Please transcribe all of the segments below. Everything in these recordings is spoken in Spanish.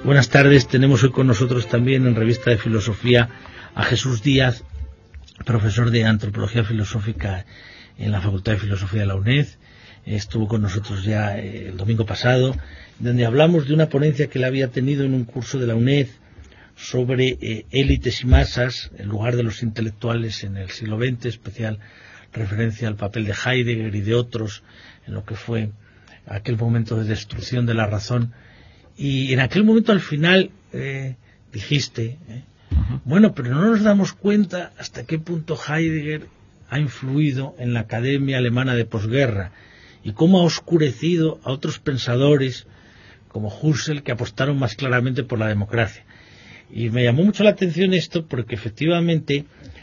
Buenas tardes, tenemos hoy con nosotros también en Revista de Filosofía a Jesús Díaz, profesor de Antropología Filosófica en la Facultad de Filosofía de la UNED. Estuvo con nosotros ya el domingo pasado, donde hablamos de una ponencia que él había tenido en un curso de la UNED sobre élites y masas, el lugar de los intelectuales en el siglo XX, especial referencia al papel de Heidegger y de otros en lo que fue aquel momento de destrucción de la razón. Y en aquel momento al final dijiste, bueno, pero no nos damos cuenta hasta qué punto Heidegger ha influido en la academia alemana de posguerra y cómo ha oscurecido a otros pensadores como Husserl, que apostaron más claramente por la democracia. Y me llamó mucho la atención esto porque efectivamente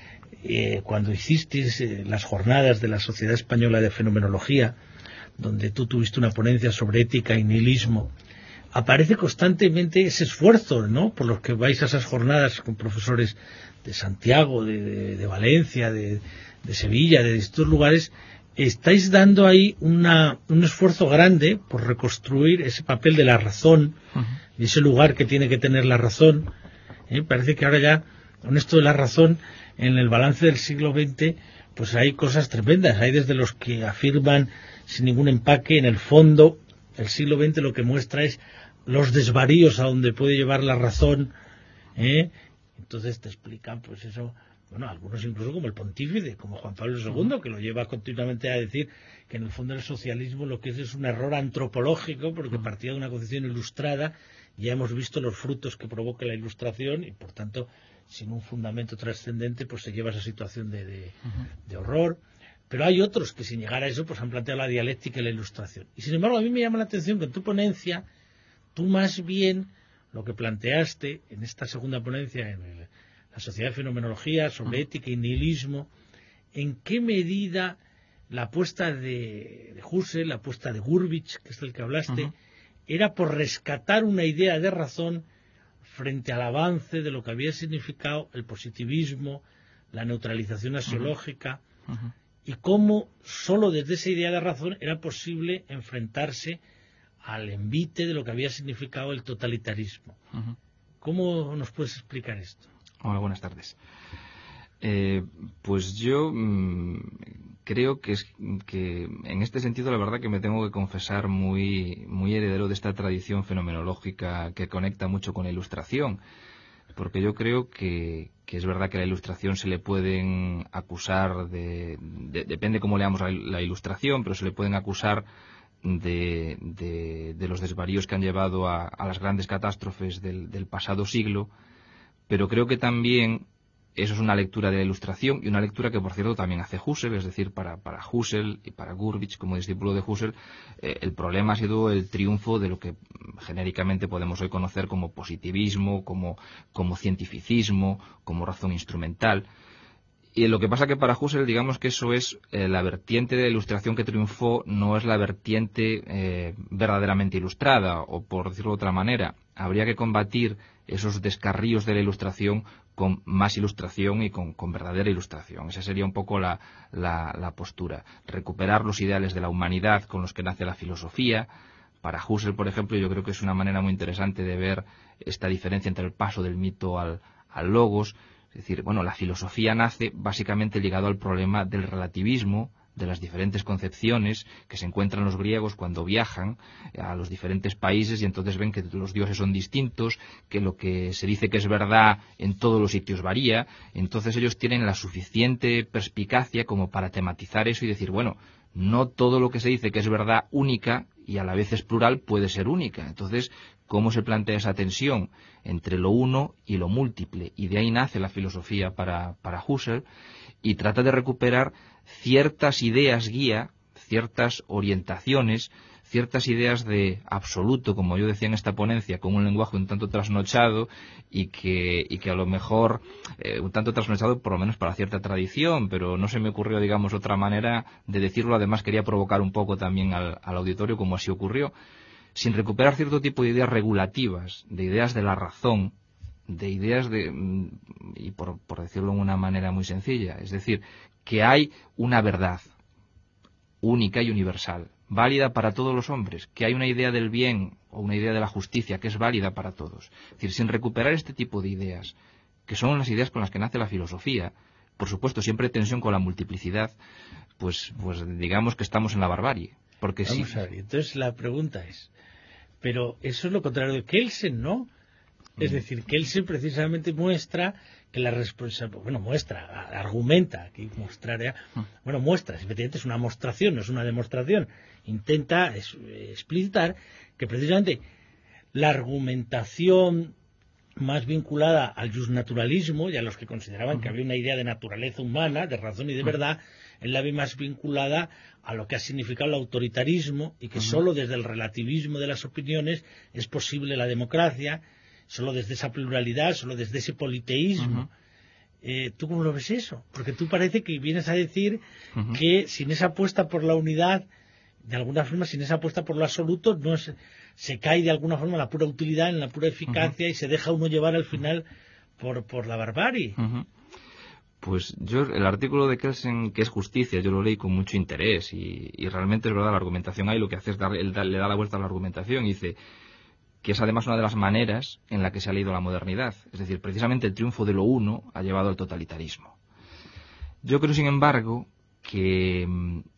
cuando hiciste las jornadas de la Sociedad Española de Fenomenología, donde tú tuviste una ponencia sobre ética y nihilismo, aparece constantemente ese esfuerzo, ¿no?, por los que vais a esas jornadas con profesores de Santiago, de Valencia, de Sevilla, de distintos lugares. Estáis dando ahí un esfuerzo grande por reconstruir ese papel de la razón, y ese lugar que tiene que tener la razón. Parece que ahora ya, con esto de la razón, en el balance del siglo XX, pues hay cosas tremendas. Hay desde los que afirman sin ningún empaque, en el fondo, el siglo XX lo que muestra es los desvaríos a donde puede llevar la razón, Entonces te explican, pues eso, bueno, algunos incluso como el pontífice, como Juan Pablo II, que lo lleva continuamente a decir que en el fondo el socialismo lo que es un error antropológico, porque partía de una concepción ilustrada. Ya hemos visto los frutos que provoca la ilustración y, por tanto, sin un fundamento trascendente, pues se lleva a esa situación de horror. Pero hay otros que, sin llegar a eso, pues han planteado la dialéctica y la ilustración. Y sin embargo, a mí me llama la atención que en tu ponencia, tú más bien lo que planteaste en esta segunda ponencia en la Sociedad de Fenomenología sobre ética y nihilismo, en qué medida la apuesta de Husserl, la apuesta de Gurvitch, que es del que hablaste, era por rescatar una idea de razón frente al avance de lo que había significado el positivismo, la neutralización axiológica, y cómo solo desde esa idea de razón era posible enfrentarse al envite de lo que había significado el totalitarismo. ¿Cómo nos puedes explicar esto? Hola, buenas tardes. Pues yo creo que en este sentido la verdad que me tengo que confesar muy heredero de esta tradición fenomenológica que conecta mucho con la Ilustración, porque yo creo que es verdad que a la Ilustración se le pueden acusar depende cómo leamos la Ilustración, pero se le pueden acusar de los desvaríos que han llevado a las grandes catástrofes del pasado siglo, pero creo que también eso es una lectura de la Ilustración y una lectura que, por cierto, también hace Husserl. Es decir, para Husserl y para Gurvitch, como discípulo de Husserl, el problema ha sido el triunfo de lo que genéricamente podemos hoy conocer como positivismo, como cientificismo, como razón instrumental. Y lo que pasa que para Husserl, digamos que eso es la vertiente de la Ilustración que triunfó, no es la vertiente verdaderamente ilustrada, o por decirlo de otra manera, habría que combatir esos descarríos de la Ilustración con más ilustración y con verdadera ilustración. Esa sería un poco la postura. Recuperar los ideales de la humanidad con los que nace la filosofía. Para Husserl, por ejemplo, yo creo que es una manera muy interesante de ver esta diferencia entre el paso del mito al logos. Es decir, bueno, la filosofía nace básicamente ligado al problema del relativismo, de las diferentes concepciones que se encuentran los griegos cuando viajan a los diferentes países y entonces ven que los dioses son distintos, que lo que se dice que es verdad en todos los sitios varía. Entonces ellos tienen la suficiente perspicacia como para tematizar eso y decir, bueno, no todo lo que se dice que es verdad única y a la vez es plural puede ser única. Entonces, ¿cómo se plantea esa tensión entre lo uno y lo múltiple? Y de ahí nace la filosofía para Husserl, y trata de recuperar ciertas ideas guía, ciertas orientaciones, ciertas ideas de absoluto, como yo decía en esta ponencia, con un lenguaje un tanto trasnochado y que a lo mejor un tanto trasnochado por lo menos para cierta tradición, pero no se me ocurrió, digamos, otra manera de decirlo. Además quería provocar un poco también al auditorio, como así ocurrió, sin recuperar cierto tipo de ideas regulativas, de ideas de la razón, de ideas y por decirlo de una manera muy sencilla, es decir, que hay una verdad única y universal, válida para todos los hombres, que hay una idea del bien o una idea de la justicia que es válida para todos. Es decir, sin recuperar este tipo de ideas, que son las ideas con las que nace la filosofía, por supuesto, siempre tensión con la multiplicidad, pues digamos que estamos en la barbarie. Porque Vamos a ver, entonces la pregunta es, pero eso es lo contrario de Kelsen, ¿no? Es decir, Kelsen precisamente muestra que la responsabilidad, argumenta, aquí muestra, efectivamente es una mostración, no es una demostración, intenta explicitar que precisamente la argumentación más vinculada al justnaturalismo y a los que consideraban que había una idea de naturaleza humana, de razón y de verdad, es la más vinculada a lo que ha significado el autoritarismo y que solo desde el relativismo de las opiniones es posible la democracia, solo desde esa pluralidad, solo desde ese politeísmo. ¿Tú cómo lo ves eso? Porque tú parece que vienes a decir que sin esa apuesta por la unidad, de alguna forma, sin esa apuesta por lo absoluto, se cae de alguna forma en la pura utilidad, en la pura eficacia y se deja uno llevar al final por la barbarie. Pues yo, el artículo de Kelsen, que es justicia, yo lo leí con mucho interés y realmente es verdad, la argumentación ahí lo que hace es le da la vuelta a la argumentación y dice que es además una de las maneras en la que se ha leído la modernidad. Es decir, precisamente el triunfo de lo uno ha llevado al totalitarismo. Yo creo, sin embargo, que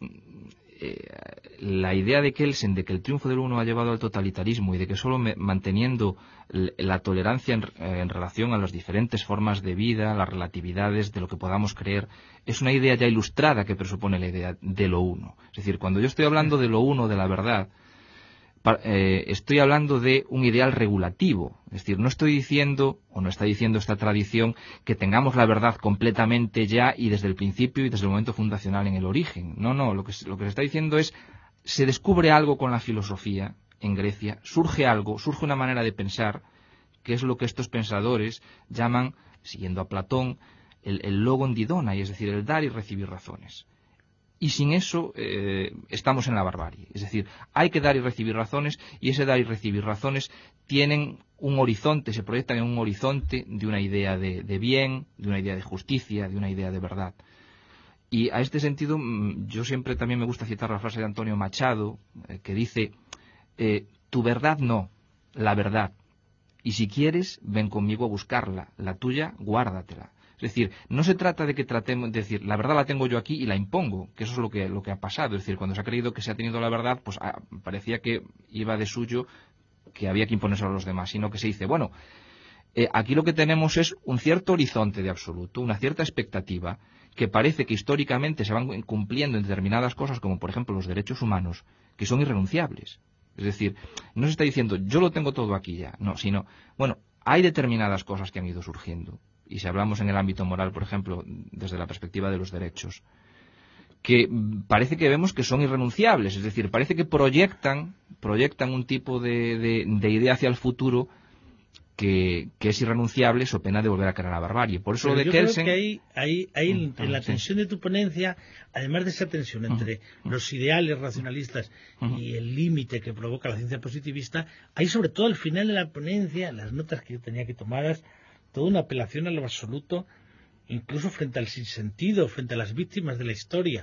la idea de Kelsen de que el triunfo del uno ha llevado al totalitarismo y de que solo manteniendo la tolerancia en relación a las diferentes formas de vida, las relatividades de lo que podamos creer, es una idea ya ilustrada que presupone la idea de lo uno. Es decir, cuando yo estoy hablando de lo uno, de la verdad, estoy hablando de un ideal regulativo. Es decir, no estoy diciendo, o no está diciendo esta tradición, que tengamos la verdad completamente ya y desde el principio y desde el momento fundacional en el origen. No, lo que se está diciendo es, se descubre algo con la filosofía en Grecia, surge una manera de pensar, que es lo que estos pensadores llaman, siguiendo a Platón, el logon didonai, es decir, el dar y recibir razones. Y sin eso estamos en la barbarie. Es decir, hay que dar y recibir razones, y ese dar y recibir razones tienen un horizonte, se proyectan en un horizonte de una idea de bien, de una idea de justicia, de una idea de verdad. Y a este sentido, yo siempre también me gusta citar la frase de Antonio Machado, que dice, tu verdad no, la verdad. Y si quieres, ven conmigo a buscarla, la tuya, guárdatela. Es decir, no se trata de que tratemos de decir, la verdad la tengo yo aquí y la impongo, que eso es lo que ha pasado. Es decir, cuando se ha creído que se ha tenido la verdad, pues parecía que iba de suyo, que había que imponérselo a los demás, sino que se dice, bueno, aquí lo que tenemos es un cierto horizonte de absoluto, una cierta expectativa, que parece que históricamente se van cumpliendo en determinadas cosas, como por ejemplo los derechos humanos, que son irrenunciables. Es decir, no se está diciendo, yo lo tengo todo aquí ya, no, sino, bueno, hay determinadas cosas que han ido surgiendo. Y si hablamos en el ámbito moral, por ejemplo, desde la perspectiva de los derechos, que parece que vemos que son irrenunciables, es decir, parece que proyectan un tipo de idea hacia el futuro que es irrenunciable, so pena de volver a caer a la barbarie. Por eso Pero lo de yo Kelsen... creo que hay en la tensión de tu ponencia, además de esa tensión entre los ideales racionalistas y el límite que provoca la ciencia positivista, hay sobre todo al final de la ponencia, las notas que yo tenía que tomadas, toda una apelación a lo absoluto, incluso frente al sinsentido, frente a las víctimas de la historia.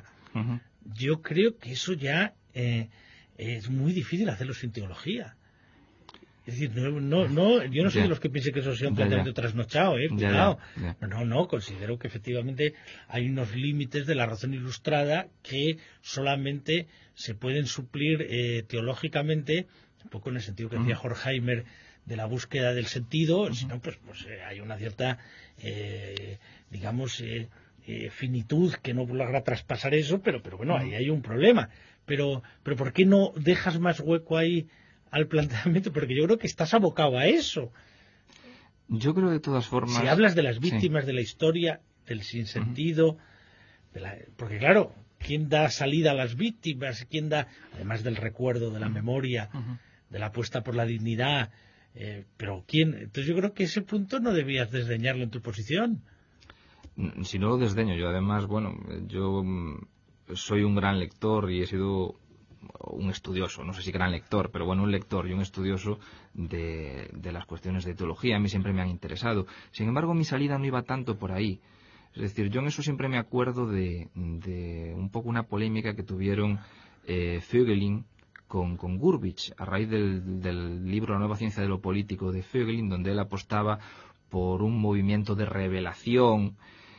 Yo creo que eso ya es muy difícil hacerlo sin teología. Es decir, yo no soy de los que piense que eso sea un planteamiento trasnochado, cuidado. No, considero que efectivamente hay unos límites de la razón ilustrada que solamente se pueden suplir teológicamente, un poco en el sentido que decía Horkheimer, de la búsqueda del sentido, sino pues hay una cierta, finitud que no logra traspasar eso, pero bueno, ahí hay un problema. Pero ¿por qué no dejas más hueco ahí al planteamiento? Porque yo creo que estás abocado a eso. Yo creo de todas formas... Si hablas de las víctimas de la historia, del sinsentido, porque claro, ¿quién da salida a las víctimas? ¿Quién da, además del recuerdo, de la memoria, de la apuesta por la dignidad? Pero ¿quién? Entonces yo creo que ese punto no debías desdeñarlo en tu posición. Si no lo desdeño, yo además, yo soy un gran lector y he sido un estudioso, no sé si gran lector, pero un lector y un estudioso de las cuestiones de teología. A mí siempre me han interesado. Sin embargo, mi salida no iba tanto por ahí. Es decir, yo en eso siempre me acuerdo de un poco una polémica que tuvieron Voegelin con Gurvitch, a raíz del libro La nueva ciencia de lo político de Voegelin, donde él apostaba por un movimiento de revelación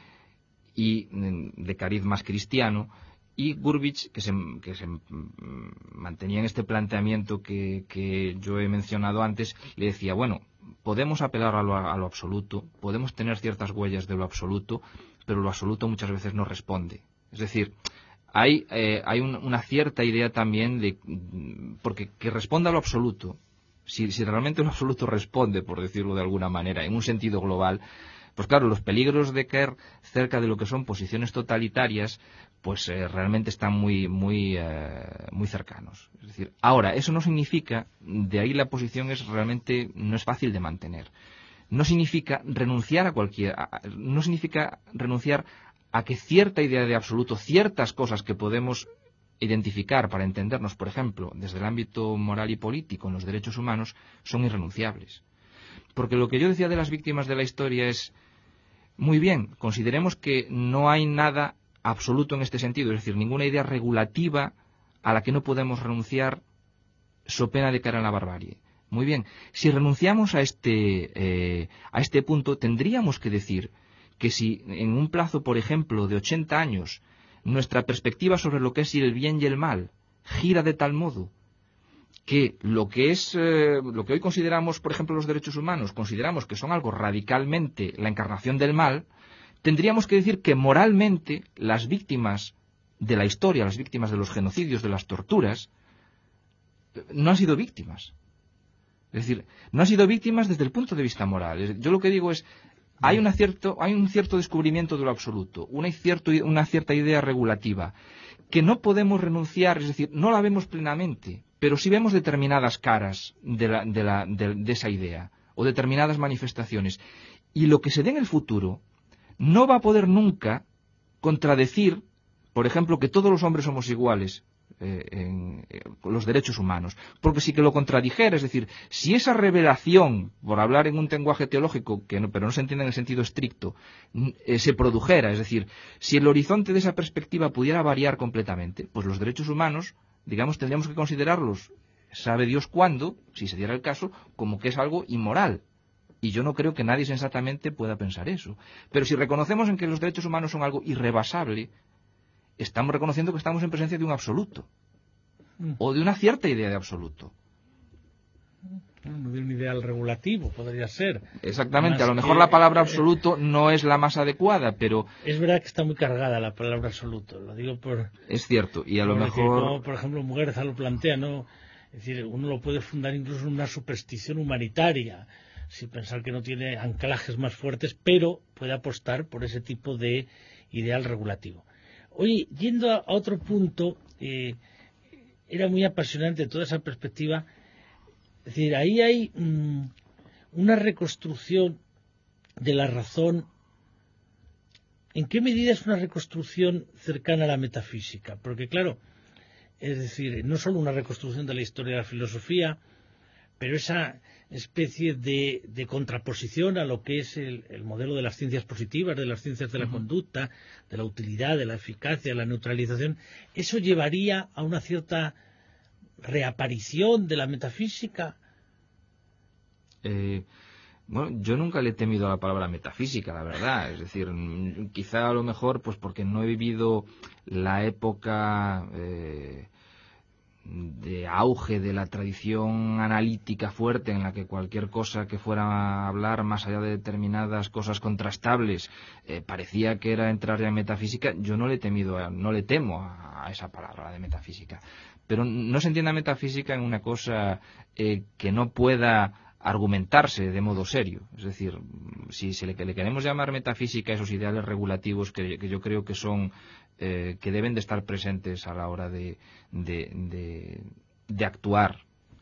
y de cariz más cristiano, y Gurvitch, que se mantenía en este planteamiento que yo he mencionado antes, le decía, bueno, podemos apelar a lo absoluto, podemos tener ciertas huellas de lo absoluto, pero lo absoluto muchas veces no responde. Es decir, hay una cierta idea también de porque que responda a lo absoluto, si realmente lo absoluto responde, por decirlo de alguna manera, en un sentido global, pues claro, los peligros de caer cerca de lo que son posiciones totalitarias, pues realmente están muy cercanos. Es decir, ahora, eso no significa, de ahí la posición no es fácil de mantener. No significa renunciar no significa renunciar a que cierta idea de absoluto, ciertas cosas que podemos identificar para entendernos, por ejemplo, desde el ámbito moral y político en los derechos humanos, son irrenunciables. Porque lo que yo decía de las víctimas de la historia es, muy bien, consideremos que no hay nada absoluto en este sentido, es decir, ninguna idea regulativa a la que no podemos renunciar so pena de caer en la barbarie. Muy bien, si renunciamos a este punto, tendríamos que decir que si en un plazo, por ejemplo, de 80 años, nuestra perspectiva sobre lo que es el bien y el mal gira de tal modo que lo que hoy consideramos, por ejemplo, los derechos humanos, consideramos que son algo radicalmente la encarnación del mal, tendríamos que decir que moralmente las víctimas de la historia, las víctimas de los genocidios, de las torturas, no han sido víctimas. Es decir, no han sido víctimas desde el punto de vista moral. Yo lo que digo es, hay un cierto descubrimiento de lo absoluto, una cierta idea regulativa, que no podemos renunciar, es decir, no la vemos plenamente, pero sí vemos determinadas caras de esa idea, o determinadas manifestaciones. Y lo que se dé en el futuro no va a poder nunca contradecir, por ejemplo, que todos los hombres somos iguales en los derechos humanos, porque si que lo contradijera, es decir, si esa revelación, por hablar en un lenguaje teológico, pero no se entiende en el sentido estricto, se produjera, es decir, si el horizonte de esa perspectiva pudiera variar completamente, pues los derechos humanos, digamos, tendríamos que considerarlos, sabe Dios cuándo, si se diera el caso, como que es algo inmoral. Y yo no creo que nadie sensatamente pueda pensar eso. Pero si reconocemos en que los derechos humanos son algo irrebasable, estamos reconociendo que estamos en presencia de un absoluto, o de una cierta idea de absoluto. De un ideal regulativo, podría ser. Exactamente, a lo mejor la palabra absoluto no es la más adecuada, pero... Es verdad que está muy cargada la palabra absoluto, lo digo por... Es cierto, y a lo mejor... Como, por ejemplo, Muguerza lo plantea, ¿no? Es decir, uno lo puede fundar incluso en una superstición humanitaria, sin pensar que no tiene anclajes más fuertes, pero puede apostar por ese tipo de ideal regulativo. Oye, yendo a otro punto, era muy apasionante toda esa perspectiva. Es decir, ahí hay una reconstrucción de la razón. ¿En qué medida es una reconstrucción cercana a la metafísica? Porque, claro, es decir, no solo una reconstrucción de la historia de la filosofía, pero esa especie de contraposición a lo que es el modelo de las ciencias positivas, de las ciencias de la conducta, de la utilidad, de la eficacia, de la neutralización, ¿eso llevaría a una cierta reaparición de la metafísica? Bueno, yo nunca le he temido a la palabra metafísica, la verdad. Es decir, quizá a lo mejor pues porque no he vivido la época de auge de la tradición analítica fuerte en la que cualquier cosa que fuera a hablar más allá de determinadas cosas contrastables parecía que era entrar ya en metafísica. Yo no le temo a esa palabra de metafísica, pero no se entienda metafísica en una cosa que no pueda argumentarse de modo serio. Es decir, si le queremos llamar metafísica a esos ideales regulativos que yo creo que son que deben de estar presentes a la hora de actuar,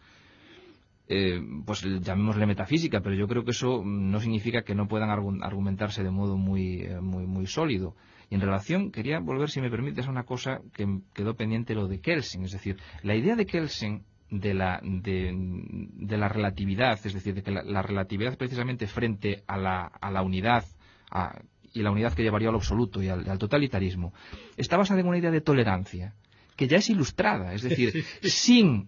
pues llamémosle metafísica, pero yo creo que eso no significa que no puedan argumentarse de modo muy sólido. Y en relación, quería volver, si me permites, a una cosa que quedó pendiente, lo de Kelsen. Es decir, la idea de Kelsen de la relatividad, es decir, de que la relatividad precisamente frente a la unidad, y la unidad que llevaría al absoluto y al totalitarismo, está basada en una idea de tolerancia, que ya es ilustrada, es decir, sin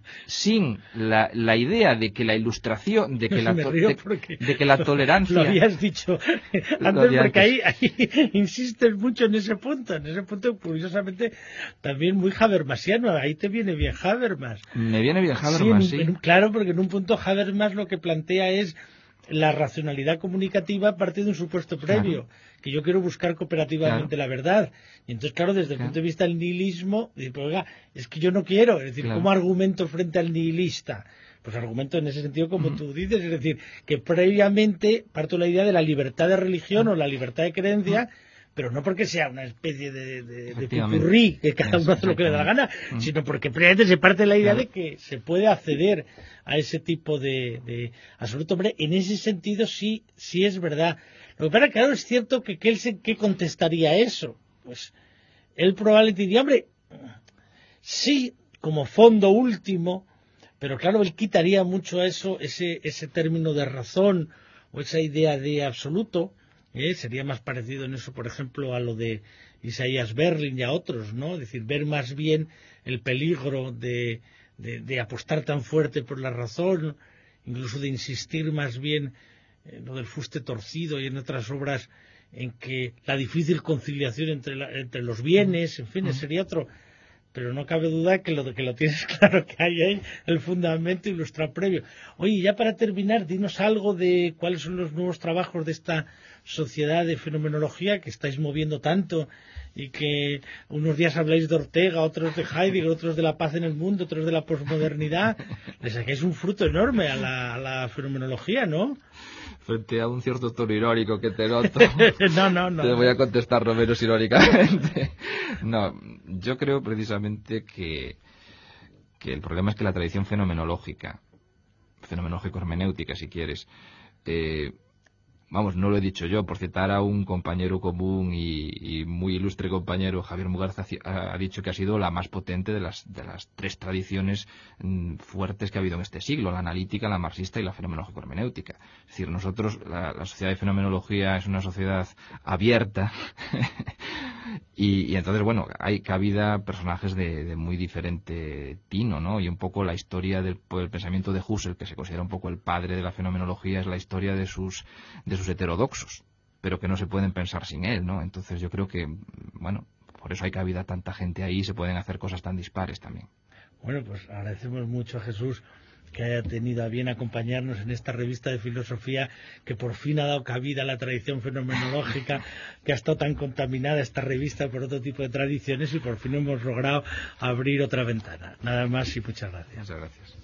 la idea de que la ilustración, de que la tolerancia... Lo habías dicho antes, porque ahí insistes mucho en ese punto curiosamente también muy habermasiano. Ahí te viene bien Habermas. Me viene bien Habermas, sí. Claro, porque en un punto Habermas lo que plantea es la racionalidad comunicativa a partir de un supuesto previo, que yo quiero buscar cooperativamente la verdad. Y entonces, claro, desde el punto de vista del nihilismo, digo, pues, oiga, es que yo no quiero, es decir, ¿cómo argumento frente al nihilista? Pues argumento en ese sentido como tú dices, es decir, que previamente parto la idea de la libertad de religión o la libertad de creencia, pero no porque sea una especie de pupurrí, que cada uno hace lo que le da la gana, sino porque previamente se parte la idea de que se puede acceder a ese tipo de absoluto. Hombre, en ese sentido sí es verdad. Lo que pasa, claro, es cierto que él ¿qué contestaría eso? Pues él probablemente diría, hombre, sí, como fondo último, pero claro, él quitaría mucho a eso, ese término de razón o esa idea de absoluto. Sería más parecido en eso, por ejemplo, a lo de Isaías Berlin y a otros, ¿no? Es decir, ver más bien el peligro de apostar tan fuerte por la razón, incluso de insistir más bien en lo del fuste torcido y en otras obras en que la difícil conciliación entre los bienes, en fin, sería otro. Pero no cabe duda que lo tienes claro, que hay ahí el fundamento ilustrado previo. Oye, ya para terminar, dinos algo de cuáles son los nuevos trabajos de esta sociedad de fenomenología que estáis moviendo tanto, y que unos días habláis de Ortega, otros de Heidegger, otros de la paz en el mundo, otros de la posmodernidad. Le sacáis un fruto enorme a la fenomenología, ¿no? Frente a un cierto tono irónico que te noto, no. Te voy a contestar lo menos irónicamente. No, yo creo precisamente que el problema es que la tradición fenomenológico-hermenéutica, si quieres, no lo he dicho yo, por citar a un compañero común y muy ilustre compañero, Javier Mugarza, ha dicho que ha sido la más potente de las tres tradiciones fuertes que ha habido en este siglo: la analítica, la marxista y la fenomenológico-hermenéutica. Es decir, nosotros, la sociedad de fenomenología es una sociedad abierta y entonces, hay cabida personajes de muy diferente tino, ¿no? Y un poco la historia del pensamiento de Husserl, que se considera un poco el padre de la fenomenología, es la historia de sus heterodoxos, pero que no se pueden pensar sin él, ¿no? Entonces yo creo que, por eso hay cabida tanta gente ahí y se pueden hacer cosas tan dispares también. Bueno, pues agradecemos mucho a Jesús que haya tenido a bien acompañarnos en esta revista de filosofía, que por fin ha dado cabida a la tradición fenomenológica, que ha estado tan contaminada esta revista por otro tipo de tradiciones, y por fin hemos logrado abrir otra ventana. Nada más y muchas gracias. Muchas gracias.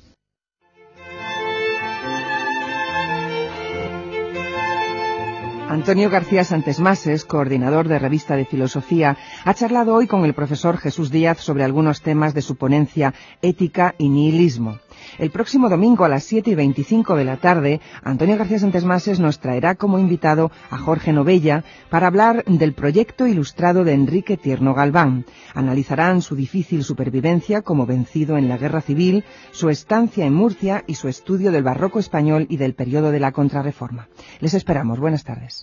Antonio García Santesmases, coordinador de Revista de Filosofía, ha charlado hoy con el profesor Jesús Díaz sobre algunos temas de su ponencia Ética y Nihilismo. El próximo domingo a las 7:25 de la tarde, Antonio García Santesmases nos traerá como invitado a Jorge Novella para hablar del proyecto ilustrado de Enrique Tierno Galván. Analizarán su difícil supervivencia como vencido en la Guerra Civil, su estancia en Murcia y su estudio del barroco español y del periodo de la Contrarreforma. Les esperamos. Buenas tardes.